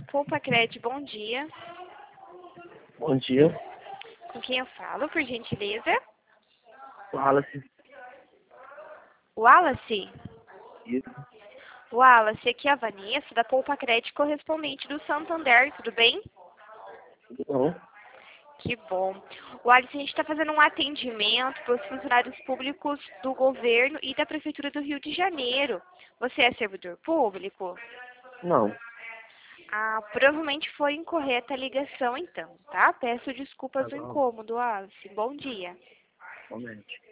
Poupa Cred, bom dia. Bom dia. Com quem eu falo, por gentileza? Wallace. Wallace? Isso. Wallace, aqui é a Vanessa, da Poupa Cred, correspondente do Santander, tudo bem? Tudo bom? Que bom. Wallace, a gente está fazendo um atendimento para os funcionários públicos do governo e da Prefeitura do Rio de Janeiro. Você é servidor público? Não. Ah, provavelmente foi incorreta a ligação então, tá? Peço desculpas Tá do bom. incômodo, Wallace. Bom dia. Somente.